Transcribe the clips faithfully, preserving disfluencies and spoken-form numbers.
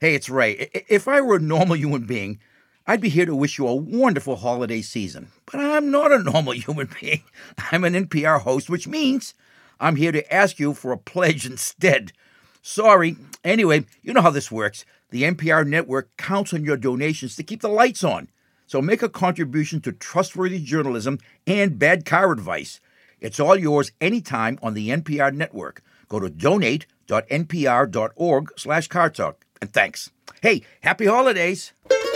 Hey, it's Ray. I- If I were a normal human being, I'd be here to wish you a wonderful holiday season. But I'm not a normal human being. I'm an N P R host, which means I'm here to ask you for a pledge instead. Sorry. Anyway, you know how this works. The N P R network counts on your donations to keep the lights on. So make a contribution to trustworthy journalism and bad car advice. It's all yours anytime on the N P R network. Go to donate.npr.org slash car talk. And thanks. Hey, happy holidays.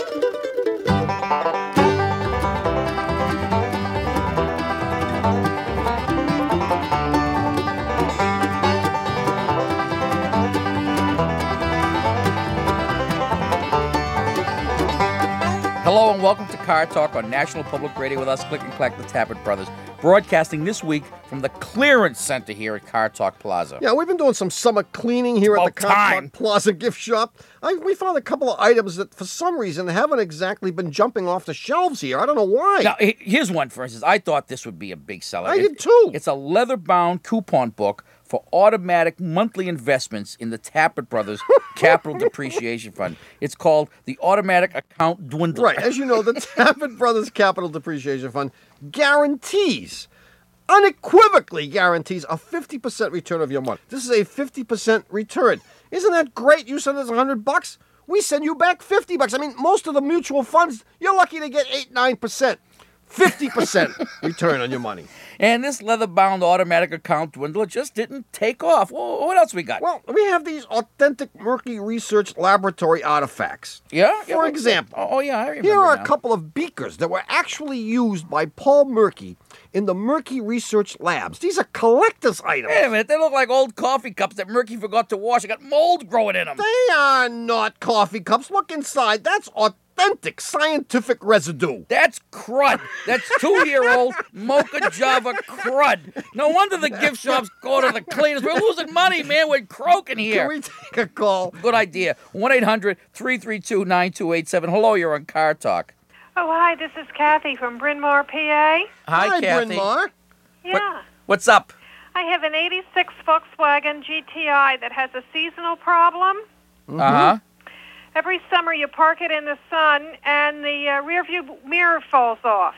Hello and welcome to Car Talk on National Public Radio with us, Click and Clack, the Tappet Brothers, broadcasting this week from the Clearance Center here at Car Talk Plaza. Yeah, we've been doing some summer cleaning here It's at the about Car time. Talk Plaza gift shop. I, we found a couple of items that, for some reason, haven't exactly been jumping off the shelves here. I don't know why. Now, he- here's one, for instance. I thought this would be a big seller. I It- did too. It's a leather-bound coupon book for automatic monthly investments in the Tappet Brothers Capital Depreciation Fund. It's called the Automatic Account Dwindler. Right, as you know, the Tappet Brothers Capital Depreciation Fund guarantees, unequivocally guarantees, a fifty percent return of your money. This is a fifty percent return. Isn't that great? You send us one hundred bucks, we send you back fifty bucks. I mean, most of the mutual funds, you're lucky to get eight, nine percent. fifty percent return on your money. And this leather-bound automatic account dwindler just didn't take off. Well, what else we got? Well, we have these authentic Mercury Research Laboratory artifacts. yeah? For Yeah, what- example, Oh, oh, yeah, I remember here are now. a couple of beakers that were actually used by Paul Merkey in the Mercury Research Labs. These are collector's items. Wait a minute, they look like old coffee cups that Murky forgot to wash. They got mold growing in them. They are not coffee cups. Look inside. That's authentic scientific residue. That's crud. That's two-year-old Mocha Java crud. No wonder the gift shops go to the cleaners. We're losing money, man. We're croaking here. Can we take a call? Good idea. one eight hundred three three two nine two eight seven. Hello, you're on Car Talk. Oh, hi, this is Kathy from Bryn Mawr, P A. Hi, Kathy. Bryn Mawr. Yeah. What's up? I have an eighty-six Volkswagen G T I that has a seasonal problem. Uh-huh. Every summer you park it in the sun and the uh, rear view mirror falls off.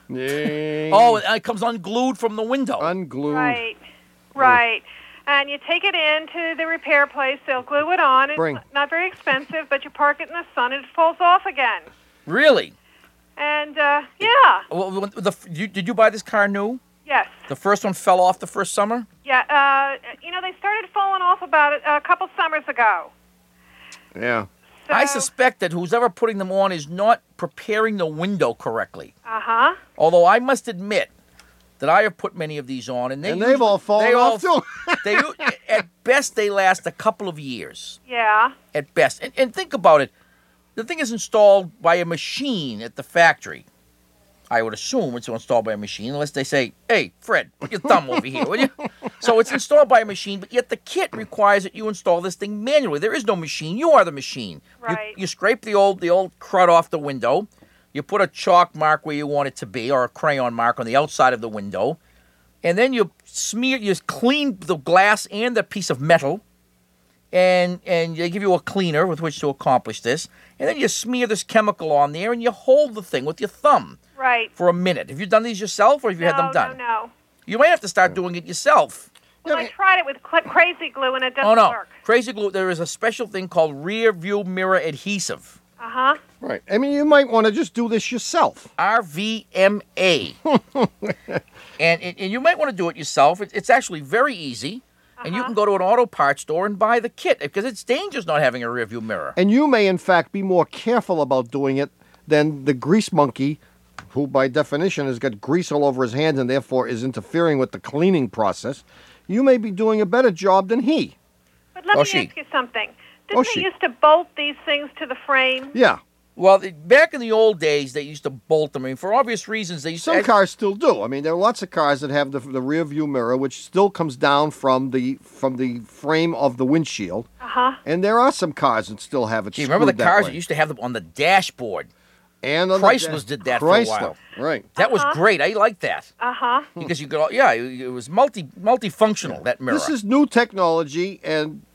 Yay. Oh, it comes unglued from the window. Unglued. Right, right. And you take it into the repair place, they'll glue it on. It's Bring. not very expensive, but you park it in the sun and it falls off again. Really? And, uh, yeah, Well, when- the, you, did you buy this car new? yes. The first one fell off the first summer? Yeah, uh, you know, they started falling off about a, a couple summers ago. Yeah. So, I suspect that who's ever putting them on is not preparing the window correctly. Uh-huh. Although I must admit that I have put many of these on, and they And they've usually- all fallen they off, all- too. they at best they last a couple of years. Yeah. At best, and, and think about it. The thing is installed by a machine at the factory. I would assume it's installed by a machine, unless they say, "Hey, Fred, put your thumb over here, will you?" So it's installed by a machine, but yet the kit requires that you install this thing manually. There is no machine; you are the machine. You- Right. You, scrape the old the old crud off the window. You put a chalk mark where you want it to be, or a crayon mark on the outside of the window, and then you smear, you clean the glass and the piece of metal, and and they give you a cleaner with which to accomplish this, and then you smear this chemical on there, and you hold the thing with your thumb Right. for a minute. Have you done these yourself, or have you no, had them done? No, no. You might have to start doing it yourself. Well, I tried it with cl- crazy glue and it doesn't Oh no, work. crazy glue. There is a special thing called rear view mirror adhesive, Uh-huh. Right. I mean, you might want to just do this yourself. R V M A, and and you might want to do it yourself. It, it's actually very easy. And you Uh-huh. can go to an auto parts store and buy the kit because it's dangerous not having a rear view mirror. And you may, in fact, be more careful about doing it than the grease monkey, who by definition has got grease all over his hands and therefore is interfering with the cleaning process. You may be doing a better job than he. But let Oh, me she. ask you something. Oh, Didn't she. they used to bolt these things to the frame? Yeah. Well, the- back in the old days, they used to bolt them. I mean, for obvious reasons, they used Some to. cars still do. I mean, there are lots of cars that have the, the rear view mirror, which still comes down from the from the frame of the windshield. Uh-huh. And there are some cars that still have it. Gee, remember the screwed that cars way. that used to have them on the dashboard? And on the Chrysler's da- did that for a Chrysler, while. right? That was Uh-huh. great. I liked that Uh-huh. because you could. all- Yeah, it it was multi multifunctional. That mirror. This is new technology, and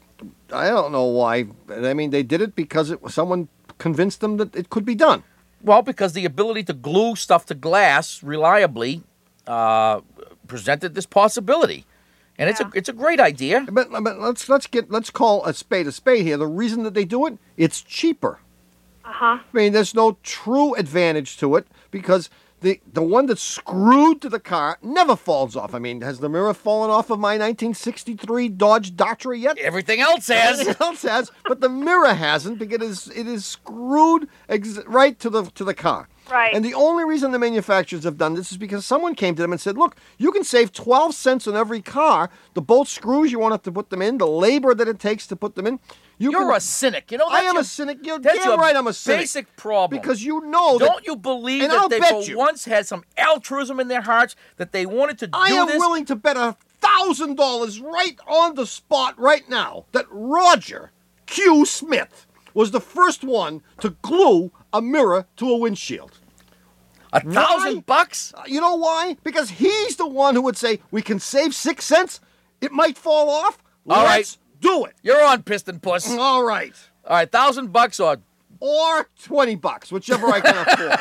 I don't know why. I mean, they did it because it someone convinced them that it could be done. Well, because the ability to glue stuff to glass reliably uh, presented this possibility, and it's Yeah. a it's a great idea. But, but let's let's get let's call a spade a spade here. The reason that they do it, it's cheaper. Uh-huh. I mean, there's no true advantage to it because the the one that's screwed to the car never falls off. I mean, has the mirror fallen off of my nineteen sixty-three Dodge Datra yet? Everything else has. Everything else has, but the mirror hasn't because it is it is screwed ex- right to the to the car. Right. And the only reason the manufacturers have done this is because someone came to them and said, "Look, you can save twelve cents on every car. The bolt screws you won't have to put them in, the labor that it takes to put them in. You You're can, a cynic. You know, I that's am your, a cynic. You're that's damn your right. I'm a cynic. basic problem. Because you know that Don't you believe and that I'll they bet for you. once had some altruism in their hearts, that they wanted to I do am this? willing to bet a thousand dollars right on the spot right now that Roger Q. Smith was the first one to glue a mirror to a windshield. A thousand Why? bucks? Uh, You know why? Because he's the one who would say, we can save six cents. It might fall off. All right. Let's do it. You're on, Piston Puss. All right. All right, thousand bucks or Or twenty bucks, whichever I can afford.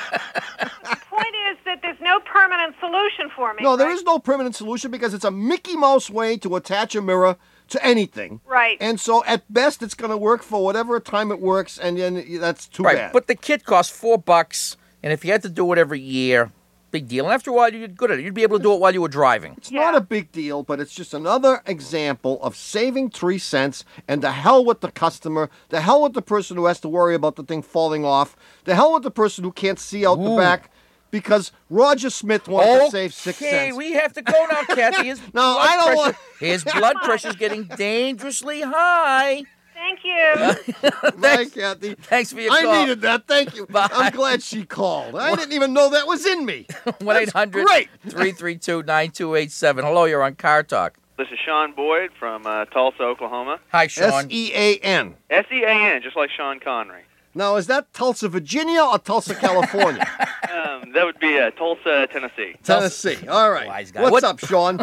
The point is that there's no permanent solution for me. No, there right? is no permanent solution because it's a Mickey Mouse way to attach a mirror to anything. Right. And so at best it's going to work for whatever time it works, and then that's too right. bad. But the kit costs four bucks, and if you had to do it every year, big deal. And after a while, you get good at it. You'd be able to do it while you were driving. It's Yeah. not a big deal, but it's just another example of saving three cents, and the hell with the customer, the hell with the person who has to worry about the thing falling off, the hell with the person who can't see out the Ooh. back, because Roger Smith wanted to save six Okay, cents. we have to go now, Kathy. His No, blood I don't pressure, want- His blood pressure's getting dangerously high. Thank you. Bye, Kathy. Thanks for your I call. needed that. Thank you. Bye. I'm glad she called. I didn't even know that was in me. one eight hundred Great. three three two nine two eight seven. Hello, you're on Car Talk. This is Sean Boyd from uh, Tulsa, Oklahoma. Hi, S Sean. E A N. S E A N, just like Sean Connery. Now, is that Tulsa, Virginia, or Tulsa, California? Um, that would be uh, Tulsa, Tennessee. Tennessee. All right. Wise guy. What's What- up, Sean? Um,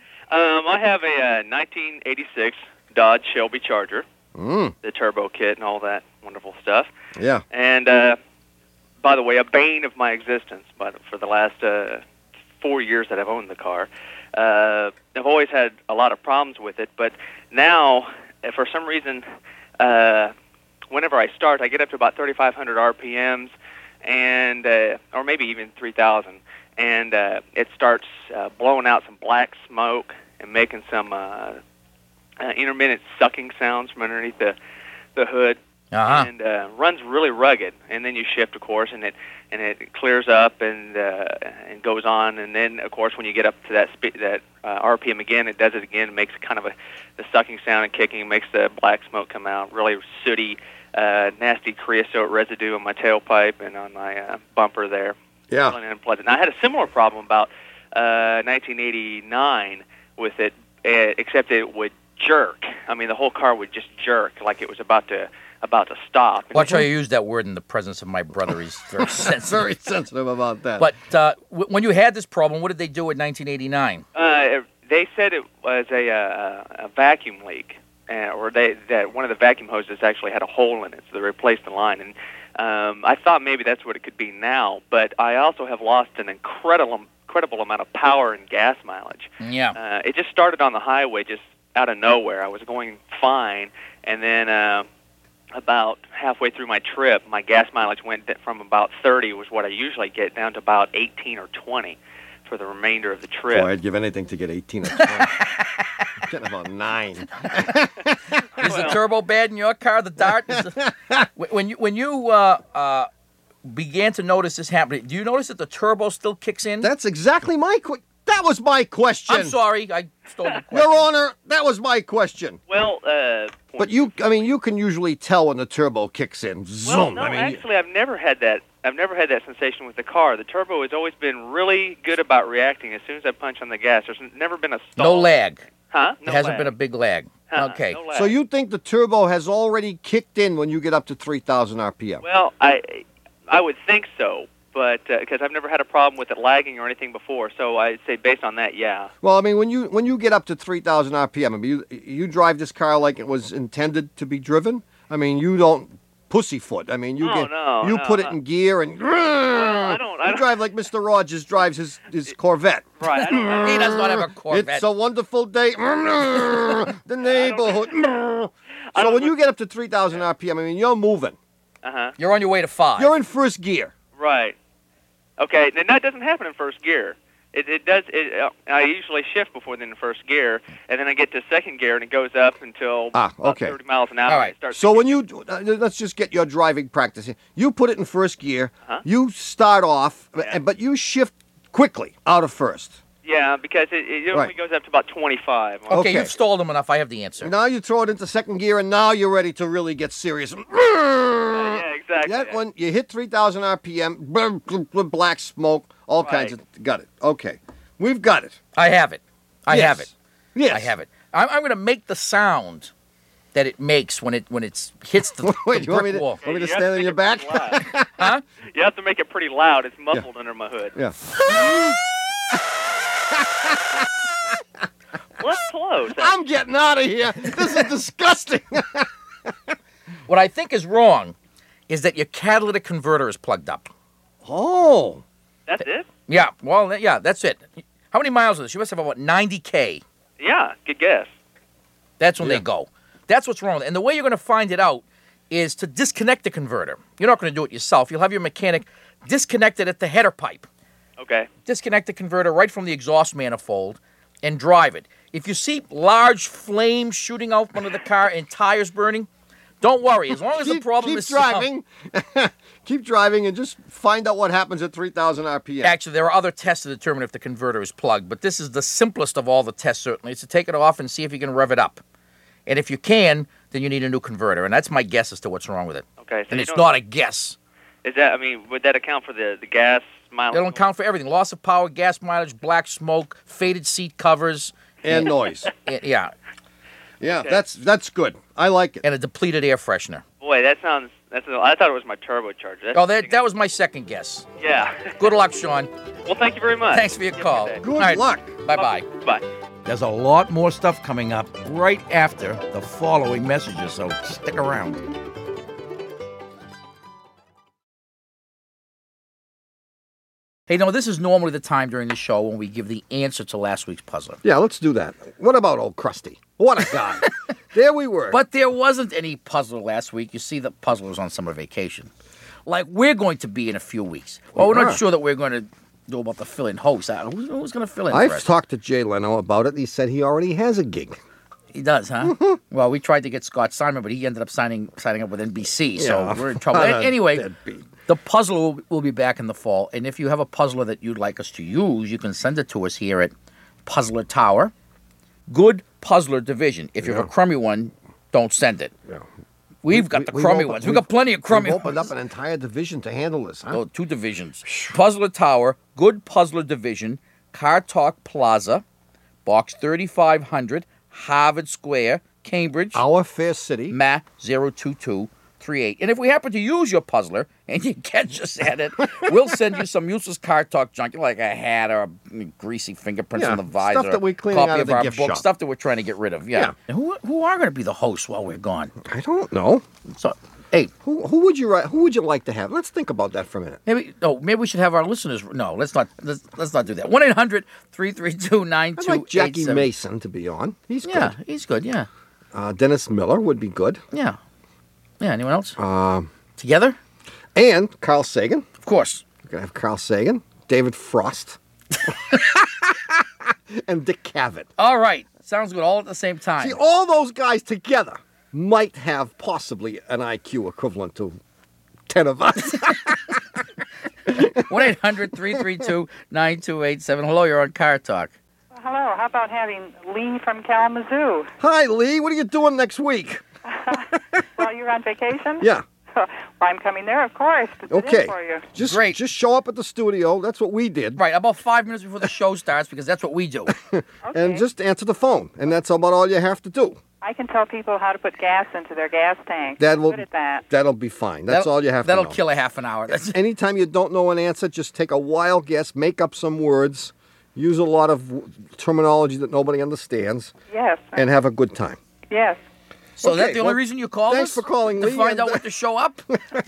I have a uh, nineteen eighty-six Dodge Shelby Charger, Mm, the turbo kit and all that wonderful stuff. yeah. And, uh, by the way, a bane of my existence but for the last uh, four years that I've owned the car. Uh, I've always had a lot of problems with it, but now, uh, for some reason, uh, whenever I start, I get up to about thirty-five hundred R P Ms, and uh, or maybe even three thousand, and uh, it starts uh, blowing out some black smoke and making some uh, uh, intermittent sucking sounds from underneath the the hood, Uh-huh. and uh, runs really rugged. And then you shift, of course, and it and it clears up and uh, and goes on. And then, of course, when you get up to that spe- that uh, R P M again, it does it again. It makes kind of a the sucking sound and kicking. It makes the black smoke come out. Really sooty, uh, nasty creosote residue on my tailpipe and on my uh, bumper there. Yeah. Really unpleasant. Now, I had a similar problem about uh, nineteen eighty-nine with it, uh, except it would jerk. I mean, the whole car would just jerk like it was about to about to stop. Watch how you use that word in the presence of my brother. He's very sensitive. Very sensitive about that. But uh, w- when you had this problem, what did they do in nineteen eighty-nine? Uh, they said it was a, uh, a vacuum leak, uh, or they that one of the vacuum hoses actually had a hole in it, so they replaced the line. And um, I thought maybe that's what it could be now, but I also have lost an incredible, incredible amount of power and gas mileage. Yeah. Uh, it just started on the highway, just out of nowhere. I was going fine, and then uh, about halfway through my trip, my gas mileage went from about thirty, was what I usually get, down to about eighteen or twenty for the remainder of the trip. Boy, I'd give anything to get eighteen or twenty. Getting about nine. Is the turbo bad in your car? The Dart? Is the, Wh- when you when you uh, uh, began to notice this happening, do you notice that the turbo still kicks in? That's exactly my question. That was my question. I'm sorry, I stole the question. Your Honor, that was my question. Well, uh, But you, I mean, you can usually tell when the turbo kicks in. well, Zoom. no, I mean, actually, I've never had that. I've never had that sensation with the car. The turbo has always been really good about reacting as soon as I punch on the gas. There's never been a stall. No lag. Huh? No It hasn't lag. been a big lag. Huh, Okay. no lag. so you think the turbo has already kicked in when you get up to three thousand R P M? Well, I I would think so, but because I've never had a problem with it lagging or anything before, so I'd say based on that, yeah. Well, I mean, when you when you get up to three thousand R P M, I mean, you you drive this car like it was intended to be driven. I mean, you don't pussyfoot. I mean, you No, get no, you no, put it no. in gear and I don't- I you don't- drive like Mister Rogers drives his his Corvette. Right. I don't, I He don't- does not have a Corvette. It's a wonderful day. The neighborhood. So don't when you look- get up to three thousand R P M, I mean, you're moving. uh-huh. You're on your way to five. You're in first gear. Right. Okay, and that doesn't happen in first gear. It, it does. It, uh, I usually shift before then in first gear, and then I get to second gear, and it goes up until Ah, about okay. thirty miles an hour. All and right. it starts So to when you uh, let's just get your driving practice. here. You put it in first gear. Uh-huh. You start off, Yeah. but you shift quickly out of first. yeah, because it, it only Right. goes up to about twenty-five. okay, Okay. you've stalled him enough. I have the answer. Now you throw it into second gear, and now you're ready to really get serious. Yeah, exactly. That one, you hit three thousand R P M, black smoke, all kinds Right. of. Got it. Okay, we've got it. I have it. I Yes. have it. Yes, I have it. I'm, I'm going to make the sound that it makes when it when it hits the, Wait, the you want me brick to, wall. want me to You have stand on make your it back? pretty loud. Huh? You have to make it pretty loud. It's muffled under my hood. Yeah. Well, that's close. I'm getting out of here. This is disgusting. What I think is wrong is that your catalytic converter is plugged up. Oh. That's it? Yeah, well, th- yeah, that's it. How many miles is this? You must have about ninety K. Yeah, good guess. That's when Yeah. they go. That's what's wrong with it. And the way you're going to find it out is to disconnect the converter. You're not going to do it yourself. You'll have your mechanic disconnect it at the header pipe. Okay. Disconnect the converter right from the exhaust manifold and drive it. If you see large flames shooting out from under the car and tires burning, don't worry. As long as keep, the problem keep is driving. Keep driving and just find out what happens at three thousand R P M. Actually, there are other tests to determine if the converter is plugged, but this is the simplest of all the tests, certainly. It's to take it off and see if you can rev it up. And if you can, then you need a new converter. And that's my guess as to what's wrong with it. Okay. So And you it's don't- not a guess. Is that? I mean, would that account for the the gas mileage? They don't count for everything. Loss of power, gas mileage, black smoke, faded seat covers. And noise. eh, Yeah, Yeah, Okay. that's that's good. I like it. and a depleted air freshener. Boy, that sounds. That's. A, I thought it was my turbocharger. That's Oh, that, that was my second guess. Yeah. Good luck, Sean. Well, thank you very much. Thanks for your You have a call. good day. Good All right. luck. Bye-bye. Bye. There's a lot more stuff coming up right after the following messages, so stick around. Hey, no, this is normally the time during the show when we give the answer to last week's puzzle. Yeah, let's do that. What about old Krusty? What a guy. There we were. But there wasn't any puzzle last week. You see, the puzzle was on summer vacation. Like we're going to be in a few weeks. Well, we're are. not sure that we're going to do about the fill-in host. Uh, Who's, who's going to fill in for I've us? talked to Jay Leno about it. He said he already has a gig. He does, huh? Well, we tried to get Scott Simon, but he ended up signing signing up with N B C, so Yeah, we're in trouble. what a A- anyway, deadbeat. the puzzler will, will be back in the fall, and if you have a puzzler that you'd like us to use, you can send it to us here at Puzzler Tower. Good Puzzler Division. If you have a crummy one, don't send it. Yeah. We've got the We've crummy opened- ones. We've got plenty of crummy We've opened ones. up an entire division to handle this, huh? Oh, two divisions. Puzzler Tower, Good Puzzler Division, Car Talk Plaza, Box thirty-five hundred, Harvard Square, Cambridge, Our fair city. M A zero two two three eight. And if we happen to use your puzzler and you catch us at it, we'll send you some useless Car Talk junk, like a hat or a greasy fingerprints Yeah, on the visor, stuff that we're cleaning copy out of of the our gift book, shop. stuff that we're trying to get rid of. Yeah. Yeah. And who who are going to be the hosts while we're gone? I don't know. So, hey, Who who would you ri- who would you like to have? Let's think about that for a minute. maybe oh maybe we should have our listeners. No, let's not let's, let's not do that. one eight hundred three three two nine I'd two like eight Jackie seven. Mason to be on. He's Yeah, good. he's good. Yeah, Uh, Dennis Miller would be good. yeah, yeah. Anyone else? Um, Together? and Carl Sagan. Of course. We're gonna have Carl Sagan, David Frost, and Dick Cavett. All right. Sounds good. All at the same time. See, all those guys together might have possibly an I Q equivalent to ten of us. one eight hundred three three two nine two eight seven. Hello, you're on Car Talk. Hello, how about having Lee from Kalamazoo? Hi, Lee. What are you doing next week? Well, you're on vacation? Yeah. Well, I'm coming there, of course, to sit Okay. in for you. Just Great. just show up at the studio. That's what we did. Right, about five minutes before the show starts, because that's what we do. Okay. And just answer the phone. And that's about all you have to do. I can tell people how to put gas into their gas tank. That I'm will, good at that. That'll be fine. That's That'll- all you have to That'll know. kill a half an hour. That's Anytime you don't know an answer, just take a wild guess, make up some words, use a lot of w- terminology that nobody understands, Yes. and have a good time. Yes. So Okay, that's the only well, reason you called thanks us? for calling, To Lee, find and, out uh, when to show up?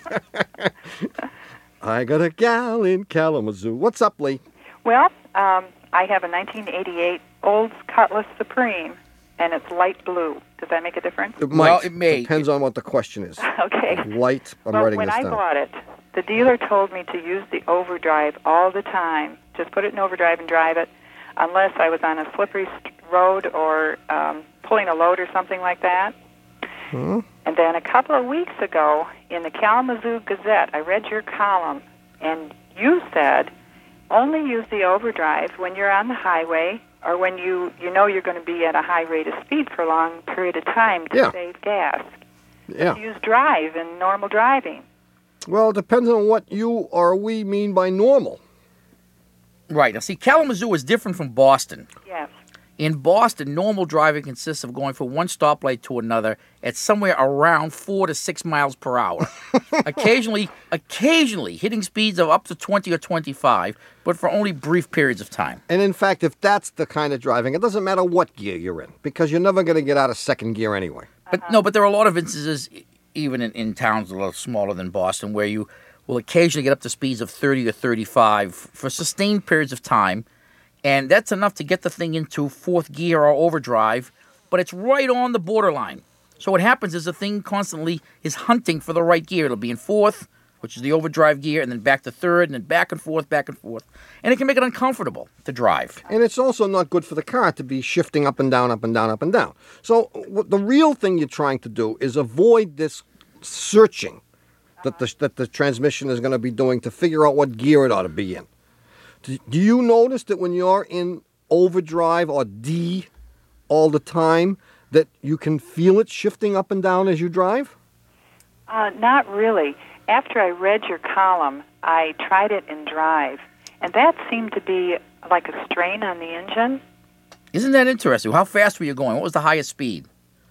I got a gal in Kalamazoo. What's up, Lee? Well, um, I have a nineteen eighty-eight Olds Cutlass Supreme, and it's light blue. Does that make a difference? It Well, might. it may. Depends on what the question is. Okay. Light. I'm well, writing when this I down. bought it, the dealer told me to use the overdrive all the time. Just put it in overdrive and drive it, unless I was on a slippery st- road or um, pulling a load or something like that. Hmm? And then a couple of weeks ago, in the Kalamazoo Gazette, I read your column, and you said only use the overdrive when you're on the highway or when you, you know you're going to be at a high rate of speed for a long period of time to Yeah. save gas. Yeah. Use drive in normal driving. Well, it depends on what you or we mean by normal. Right. Now, see, Kalamazoo is different from Boston. Yes. In Boston, normal driving consists of going from one stoplight to another at somewhere around four to six miles per hour. occasionally, occasionally hitting speeds of up to twenty or twenty-five, but for only brief periods of time. And in fact, if that's the kind of driving, it doesn't matter what gear you're in, because you're never going to get out of second gear anyway. But no, but there are a lot of instances, e- even in, in towns a little smaller than Boston, where you will occasionally get up to speeds of thirty or thirty-five for sustained periods of time. And that's enough to get the thing into fourth gear or overdrive, but it's right on the borderline. So what happens is the thing constantly is hunting for the right gear. It'll be in fourth, which is the overdrive gear, and then back to third, and then back and forth, back and forth. And it can make it uncomfortable to drive. And it's also not good for the car to be shifting up and down, up and down, up and down. So what the real thing you're trying to do is avoid this searching that the, that the transmission is going to be doing to figure out what gear it ought to be in. Do, do you notice that when you're in overdrive or D all the time, that you can feel it shifting up and down as you drive? Uh, not really. After I read your column, I tried it in drive, and that seemed to be like a strain on the engine. Isn't that interesting? How fast were you going? What was the highest speed?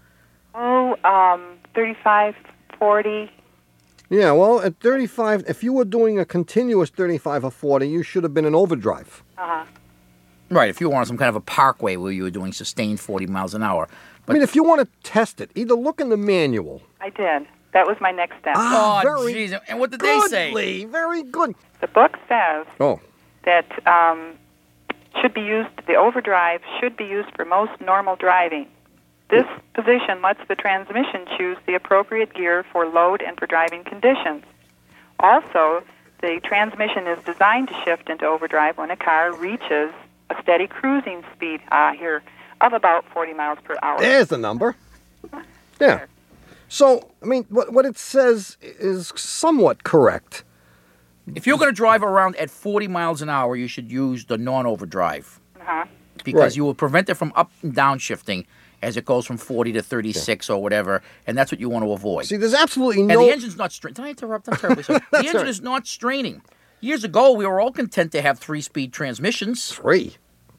Oh, um, thirty-five, forty. Yeah, well, at thirty-five, if you were doing a continuous thirty-five or forty, you should have been in overdrive. Uh-huh. Right, if you were on some kind of a parkway where you were doing sustained forty miles an hour. I mean, if you want to test it, either look in the manual. I did. That was my next step. Ah, Oh, very jeez. And what did good, they say? Lee, very good. The book says Oh, that um, should be used. The overdrive should be used for most normal driving. This position lets the transmission choose the appropriate gear for load and for driving conditions. Also, the transmission is designed to shift into overdrive when a car reaches a steady cruising speed, ah, here, of about forty miles per hour. there's the number. Yeah. So, I mean, what, what it says is somewhat correct. If you're going to drive around at forty miles an hour, you should use the non-overdrive Uh-huh. because Right. you will prevent it from up and down shifting as it goes from forty to thirty-six or whatever, and that's what you want to avoid. See, there's absolutely and no... the engine's not straining. Did I interrupt? I'm terribly sorry. The engine all right. is not straining. Years ago, we were all content to have three-speed transmissions, Three.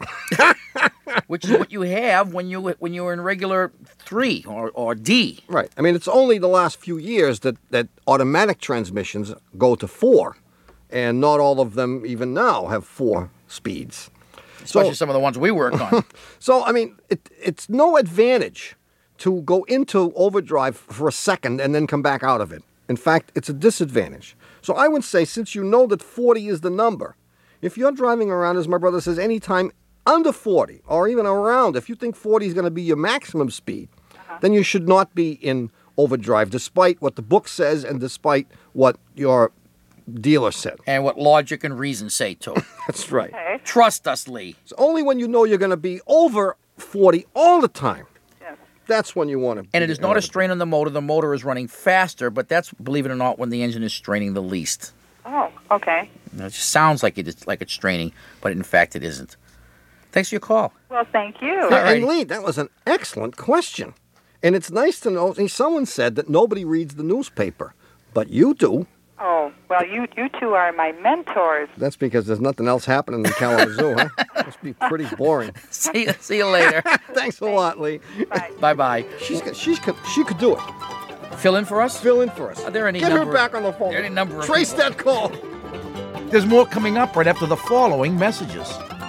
which is what you have when you when you're in regular three or, or D. Right. I mean, it's only the last few years that, that automatic transmissions go to four, and not all of them even now have four speeds. Especially So- some of the ones we worked on. So, I mean, it, it's no advantage to go into overdrive for a second and then come back out of it. In fact, it's a disadvantage. So I would say, since you know that forty is the number, if you're driving around, as my brother says, anytime under forty or even around, if you think forty is going to be your maximum speed, then you should not be in overdrive, despite what the book says and despite what your dealer said. And what logic and reason say too. That's right. Okay. Trust us, Lee. It's only when you know you're going to be over forty all the time. Yes. That's when you want to. And it is not a strain on the motor. The motor is running faster, but that's, believe it or not, when the engine is straining the least. Oh, okay. Now, it just sounds like it is like it's straining, but in fact it isn't. Thanks for your call. Well, thank you. All right. And Lee, that was an excellent question. And it's nice to know. See, someone said that nobody reads the newspaper, but you do. Oh, well, you you two are my mentors. That's because there's nothing else happening in Kalamazoo, huh? Must be pretty boring. See you, see you later. Thanks a lot, Lee. Bye. Bye-bye. She's got- she's could- she could do it. Fill in for us? Fill in for us. Are there any Get her number- back on the phone. are there any number of Trace people- that call. There's more coming up right after the following messages.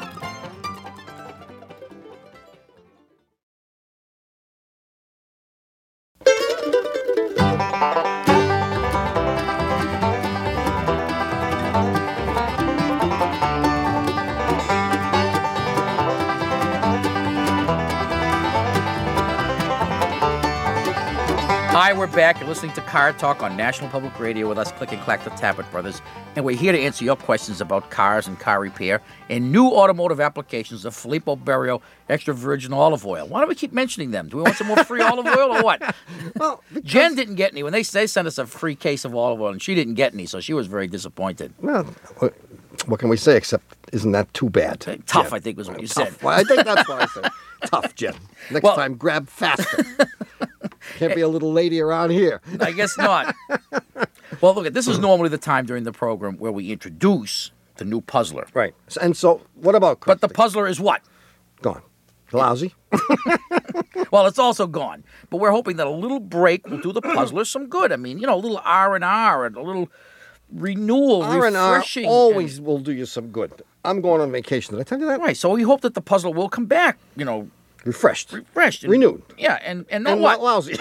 Hi, we're back. You're listening to Car Talk on National Public Radio with us, Click and Clack, the Tappet Brothers. And we're here to answer your questions about cars and car repair and new automotive applications of Filippo Berio extra virgin olive oil. Why do we keep mentioning them? Do we want some more free olive oil or what? Well, because- Jen didn't get any. When they, they sent us a free case of olive oil, and she didn't get any, so she was very disappointed. Well, what, what can we say except isn't that too bad? Tough, Jen? I think was what you Tough. said. Well, I think that's what I said. Tough, Jen. Next Well- time, grab faster. Can't be a little lady around here. I guess not. Well, look, this is normally the time during the program where we introduce the new puzzler. Right. And so, what about But the Kirkby? puzzler is what? Gone. Lousy. Well, it's also gone. But we're hoping that a little break will do the puzzler some good. I mean, you know, a little R and R and a little renewal, R and R refreshing. always will do you some good. I'm going on vacation. Did I tell you that? Right, so we hope that the puzzler will come back, you know, Refreshed. refreshed. And, Renewed. Yeah, and, and not And what? not lousy.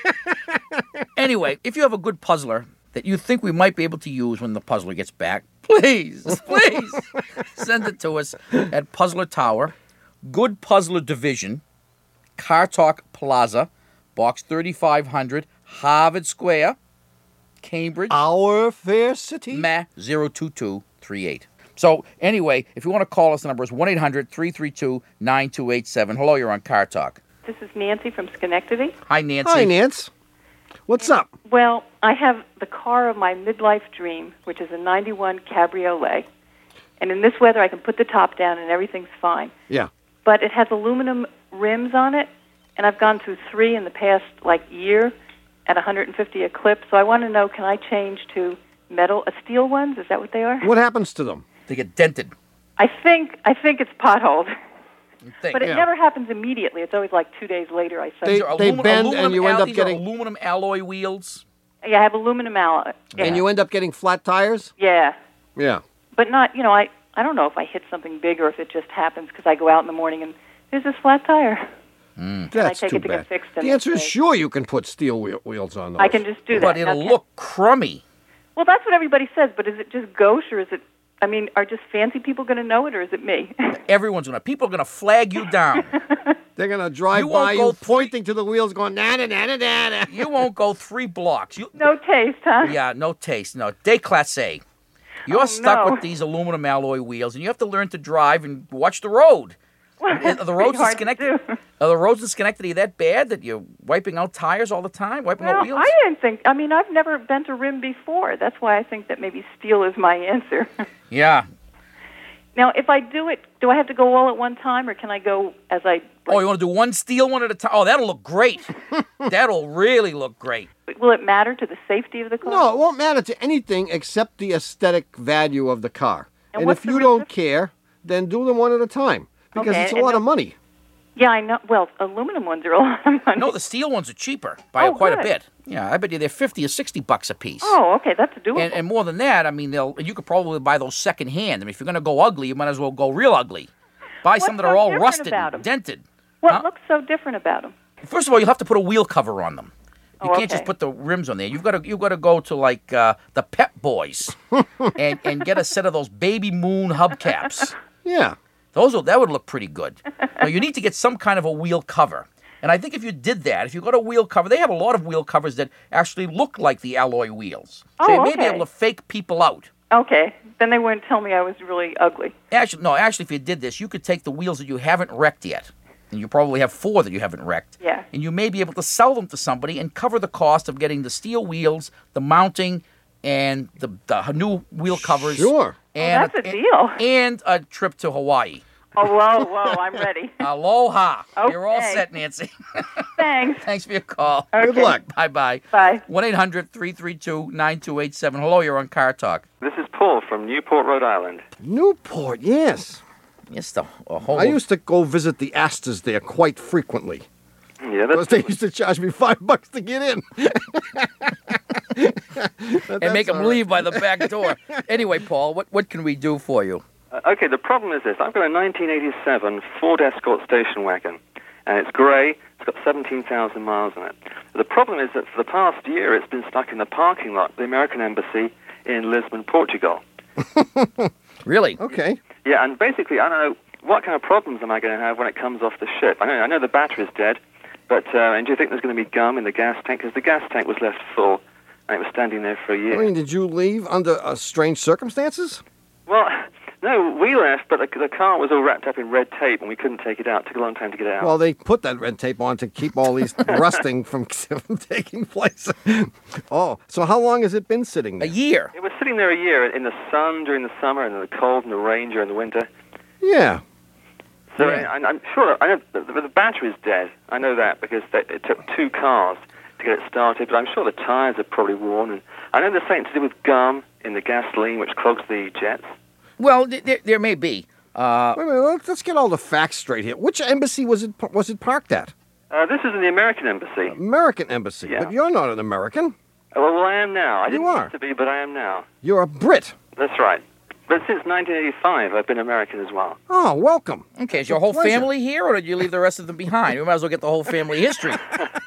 Anyway, if you have a good puzzler that you think we might be able to use when the puzzler gets back, please, please send it to us at Puzzler Tower, Good Puzzler Division, Car Talk Plaza, Box thirty-five hundred, Harvard Square, Cambridge, Our fair city. Ma zero two two three eight. So anyway, if you want to call us, the number is one eight hundred three three two nine two eight seven. Hello, you're on Car Talk. This is Nancy from Schenectady. Hi, Nancy. Hi, Nance. What's up? Well, I have the car of my midlife dream, which is a ninety-one Cabriolet. And in this weather, I can put the top down and everything's fine. Yeah. But it has aluminum rims on it, and I've gone through three in the past, like, year at one hundred fifty a clip. So I want to know, can I change to metal, uh, steel ones? Is that what they are? What happens to them? They get dented. I think I think it's potholed. You think. But it Yeah. never happens immediately. It's always like two days later, I They- These think. are they aluminum- bend aluminum and you end al- up these are getting- aluminum alloy wheels. Yeah, I have aluminum alloy. Yeah. And you end up getting flat tires? yeah. Yeah. But not, you know, I, I don't know if I hit something big or if it just happens because I go out in the morning and there's this flat tire. That's take too it to get bad. fixed and The answer is it's- sure you can put steel wheel, wheels on those. I can just do that. But it'll Now, look crummy. Well, that's what everybody says, but is it just gauche or is it, I mean, are just fancy people going to know it or is it me? Everyone's gonna. People are gonna flag you down. They're going to drive You won't by go you three- pointing to the wheels going, na na na na na na. You won't go three blocks. You, No taste, huh? yeah, no taste. No déclassé. You're Oh, stuck no. with these aluminum alloy wheels, and you have to learn to drive and watch the road. Well, Are the roads in pretty hard to Schenectady? do. Are the roads in Schenectady that bad that you're wiping out tires all the time, wiping out Well, wheels? I didn't think, I mean, I've never bent a rim before. That's why I think that maybe steel is my answer. Yeah. Now, if I do it, do I have to go all at one time or can I go as I... Oh, you want to do one steel one at a time? Oh, that'll look great. That'll really look great. Will it matter to the safety of the car? No, it won't matter to anything except the aesthetic value of the car. And And, what's if the you rim- don't care, then do them one at a time because Okay, it's a and lot no- of money. Yeah, I know. Well, aluminum ones are a lot of money. No, the steel ones are cheaper by Oh, quite a good. bit. Yeah, I bet you they're fifty or sixty bucks a piece. Oh, okay, that's doable. And, and more than that, I mean, they'll you could probably buy those second hand. I mean, if you're going to go ugly, you might as well go real ugly. Buy some What's that are so all different rusted about and 'em? dented. what huh? looks so different about them? First of all, you'll have to put a wheel cover on them. You Oh, can't just okay. put the rims on there. You've got to you've got to go to like uh, the Pep Boys and and get a set of those Baby Moon hubcaps. Yeah. Those will, that would look pretty good. Now, you need to get some kind of a wheel cover. And I think if you did that, if you got a wheel cover, they have a lot of wheel covers that actually look like the alloy wheels. So Oh, you may be okay. able to fake people out. Okay, then they wouldn't tell me I was really ugly. Actually, no, actually, if you did this, you could take the wheels that you haven't wrecked yet. And you probably have four that you haven't wrecked. Yeah. And you may be able to sell them to somebody and cover the cost of getting the steel wheels, the mounting, and the, the new wheel covers. Sure. And that's a deal. And a trip to Hawaii. Oh, whoa, whoa, I'm ready. Aloha. You're all Okay. set, Nancy. Thanks. Thanks for your call. Okay. Good luck. Bye-bye. Bye. one eight hundred three three two nine two eight seven. Hello, you're on Car Talk. This is Paul from Newport, Rhode Island. Newport, yes. Yes, the a whole. I used to go visit the Astors there quite frequently. Yeah, Because that's they used to charge me five bucks to get in. and make them leave by the back door. Anyway, Paul, what, what can we do for you? Uh, okay, the problem is this. I've got a nineteen eighty-seven Ford Escort station wagon, and it's grey. It's got seventeen thousand miles on it. The problem is that for the past year, it's been stuck in the parking lot of the American Embassy in Lisbon, Portugal. Really? Okay. Yeah, and basically, I don't know, what kind of problems am I going to have when it comes off the ship? I know, I know the battery's dead, but uh, and do you think there's going to be gum in the gas tank? Because the gas tank was left full, and it was standing there for a year. I mean, did you leave under uh, strange circumstances? Well, no, we left, but the, the car was all wrapped up in red tape, and we couldn't take it out. It took a long time to get it out. Well, they put that red tape on to keep all these rusting from, from taking place. Oh, so how long has it been sitting A there? year. It was sitting there a year in the sun during the summer, and in the cold and the rain during the winter. Yeah. So Yeah. I, I'm sure I know the, the, the battery's dead. I know that because they, it took two cars to get it started. But I'm sure the tires are probably worn, and I know there's something to do with gum in the gasoline, which clogs the jets. Well, th- there, there may be. Uh, Wait a minute, let's, let's get all the facts straight here. Which embassy was it was it parked at? Uh, this is in the American Embassy. American embassy. Yeah. But you're not an American. Oh, well, well, I am now. I You didn't are. used to be, but I am now. You're a Brit. That's right. But since nineteen eighty-five, I've been American as well. Oh, welcome. okay, is your whole pleasure. family here, or did you leave the rest of them behind? We might as well get the whole family history.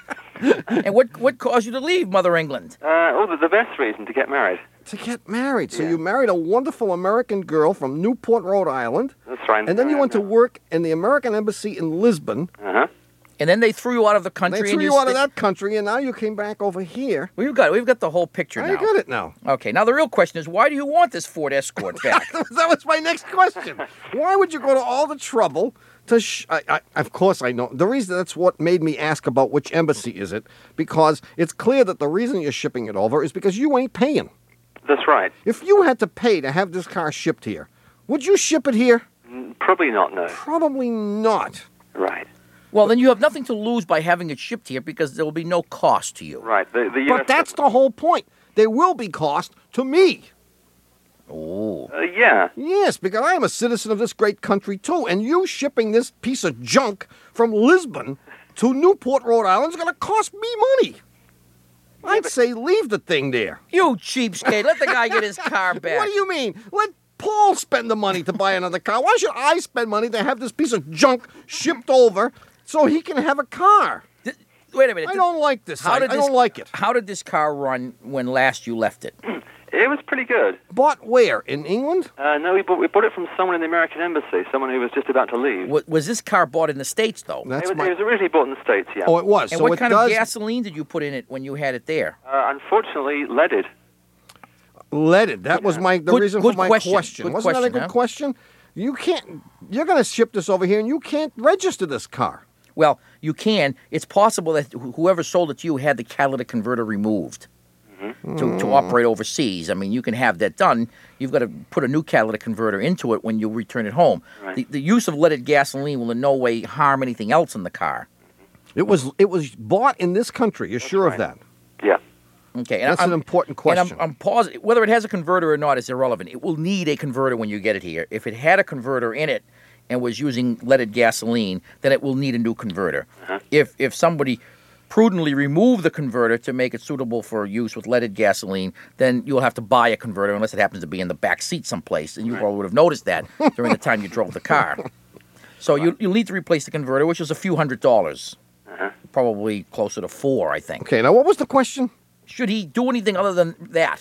And what what caused you to leave Mother England? Uh, oh, the, the best reason to get married. To get married. So Yeah. you married a wonderful American girl from Newport, Rhode Island. That's right. And then you went to work in the American embassy in Lisbon. Uh-huh. And then they threw you out of the country. They and threw you out of sta- that country, and now you came back over here. We've got we've got the whole picture I now. got it now. Okay, now the real question is, why do you want this Ford Escort back? That was my next question. Why would you go to all the trouble to? Sh- I, I, of course, I know the reason. That's what made me ask about which embassy is it, because it's clear that the reason you're shipping it over is because you ain't paying. That's right. If you had to pay to have this car shipped here, would you ship it here? Mm, Probably not, no. Probably not. Right. Well, then you have nothing to lose by having it shipped here because there will be no cost to you. Right. The, the U S But that's the whole point. There will be cost to me. Oh. Uh, yeah. Yes, because I am a citizen of this great country too, and you shipping this piece of junk from Lisbon to Newport, Rhode Island is going to cost me money. I'd say leave the thing there. You cheapskate. Let the guy get his car back. What do you mean? Let Paul spend the money to buy another car. Why should I spend money to have this piece of junk shipped over so he can have a car? Th- Wait a minute. I don't like this. How I, did I this, don't like it. How did this car run when last you left it? It was pretty good. Bought where? In England? Uh, no, we bought, we bought it from someone in the American Embassy, someone who was just about to leave. Was, was this car bought in the States, though? That's it, was, my. it was originally bought in the States, yeah. Oh, it was. And so what it kind does of gasoline did you put in it when you had it there? Uh, unfortunately, leaded. leaded. That was my the Good- reason good for my question. question. Good Wasn't that a question, good huh? question? You can't. You're going to ship this over here, and you can't register this car. Well, you can. It's possible that wh- whoever sold it to you had the catalytic converter removed to, to operate overseas. I mean, you can have that done. You've got to put a new catalytic converter into it when you return it home. Right. The, the use of leaded gasoline will in no way harm anything else in the car. It was. It was bought in this country. You're sure of right. that? Yeah. Okay, and That's I'm, an important And question. I'm, I'm positive whether it has a converter or not is irrelevant. It will need a converter when you get it here. If it had a converter in it and was using leaded gasoline, then it will need a new converter. Uh-huh. If if somebody prudently removed the converter to make it suitable for use with leaded gasoline, then you'll have to buy a converter unless it happens to be in the back seat someplace, and you probably would have noticed that during the time you drove the car. So you you'll need to replace the converter, which is a few hundred dollars, Uh-huh. probably closer to four, I think. Okay. Now, what was the question? Should he do anything other than that?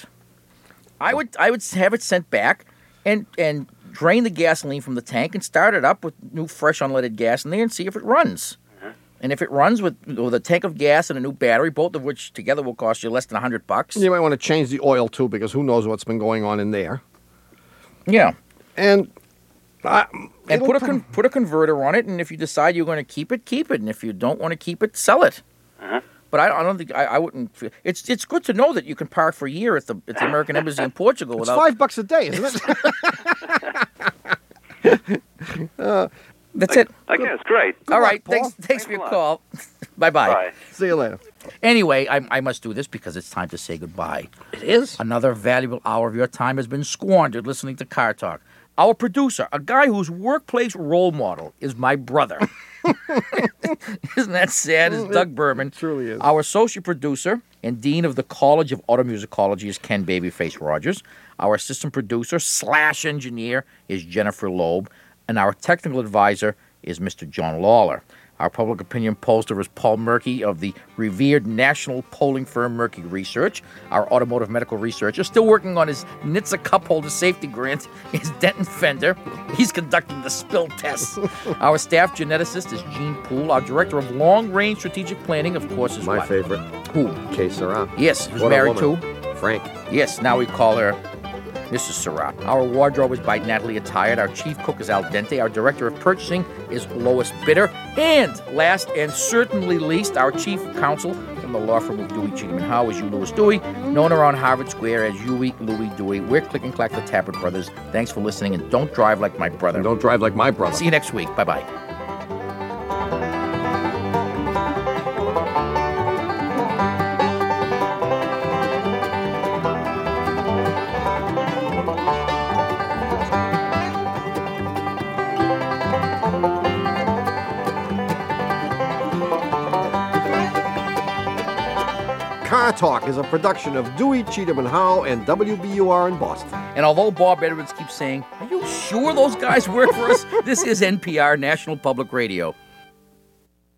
I would I would have it sent back and and drain the gasoline from the tank and start it up with new fresh unleaded gas in there and see if it runs. And if it runs with, with a tank of gas and a new battery, both of which together will cost you less than a hundred bucks. You might want to change the oil too, because who knows what's been going on in there. Yeah. And. I, And it'll put a prob- con- put a converter on it, and if you decide you're going to keep it, keep it. And if you don't want to keep it, sell it. Uh-huh. But I, I don't think I, I wouldn't. Feel, it's it's good to know that you can park for a year at the at the American Embassy in Portugal It's without. five bucks a day, isn't it? That's it. I guess. Great. All right. Paul. Thanks, thanks for Thanks a your lot. call. Bye-bye. Bye. See you later. Anyway, I, I must do this because it's time to say goodbye. It is. Another valuable hour of your time has been squandered listening to Car Talk. Our producer, a guy whose workplace role model is my brother. Isn't that sad? Is Doug Berman. truly is. Our associate producer and dean of the College of Automusicology is Ken Babyface Rogers. Our assistant producer slash engineer is Jennifer Loeb. And our technical advisor is Mister John Lawler. Our public opinion pollster is Paul Murky of the revered national polling firm Murky Research. Our automotive medical researcher, still working on his N H T S A cup holder safety grant, is Denton Fender. He's conducting the spill tests. Our staff geneticist is Gene Poole. Our director of long-range strategic planning, of course, is My what? favorite. Who? Kay Sarah. Yes, who's What a married woman. to? Frank. Yes, now we call her Missus Surratt. Our wardrobe is by Natalie Attired. Our chief cook is Al Dente. Our director of purchasing is Lois Bitter. And last and certainly least, our chief counsel from the law firm of Dewey, Cheatham and Howe is Hugh Lewis Dewey, known around Harvard Square as Huey Louie Dewey. We're Click and Clack the Tappert Brothers. Thanks for listening, and don't drive like my brother. And don't drive like my brother. See you next week. Bye-bye. Car Talk is a production of Dewey, Cheatham and Howe and W B U R in Boston. And although Bob Edwards keeps saying, "Are you sure those guys work for us?" This is N P R, National Public Radio.